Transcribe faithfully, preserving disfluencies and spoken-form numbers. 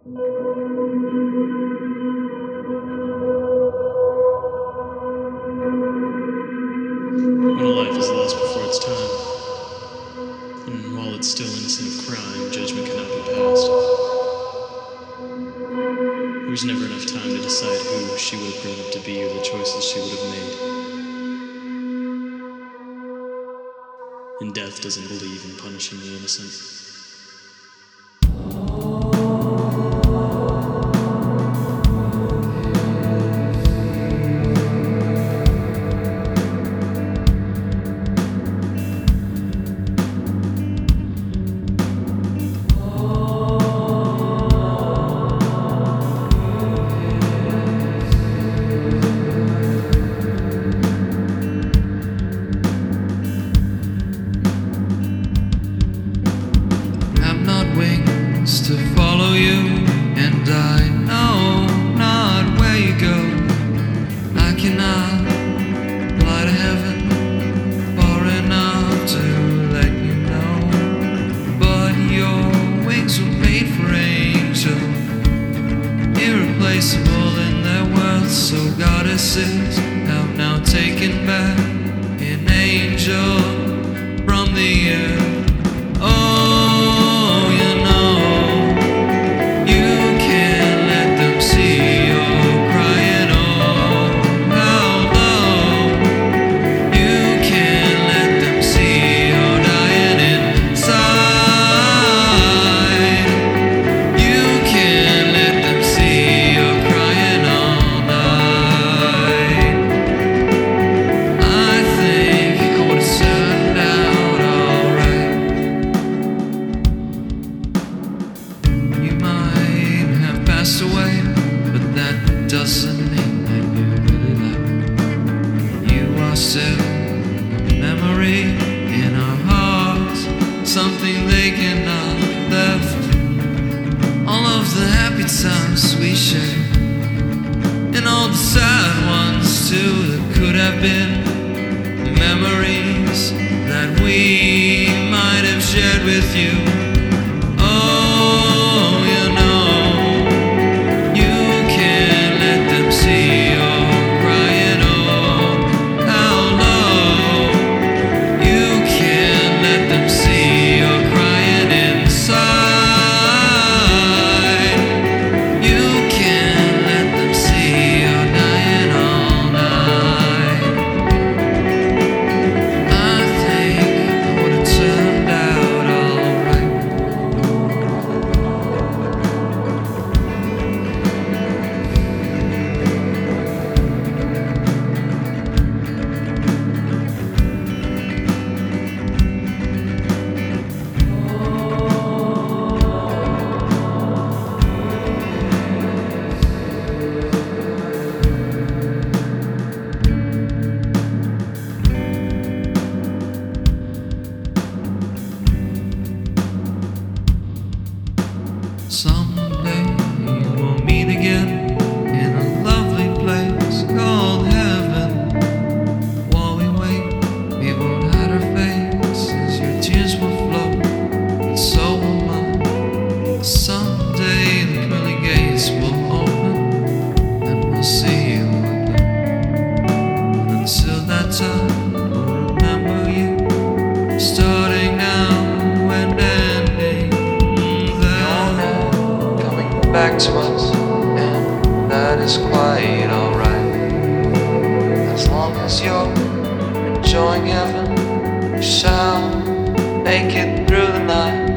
When a life is lost before its time, and while it's still innocent of crime, judgment cannot be passed. There was never enough time to decide who she would have grown up to be or the choices she would have made. And death doesn't believe in punishing the innocent. To follow you, and I know not where you go. I cannot fly to heaven far enough to let you know, but your wings were made for angels, irreplaceable in their worth. So goddesses have now taken back an angel from the earth. Oh, you know, away, but that doesn't mean that you really left. You are still a memory in our hearts, something they cannot left. All of the happy times we shared, and all the sad ones too that could have been memories that we might have shared with you. Oh, you know, someday we'll meet again in a lovely place called heaven. While we wait, we won't hide our faces. Your tears will flow, and so will mine. Someday the pearly gates will open, and we'll see you again. And until that time, we'll remember you, starting now and ending back to us, and that is quite alright. As long as you're enjoying heaven, we shall make it through the night.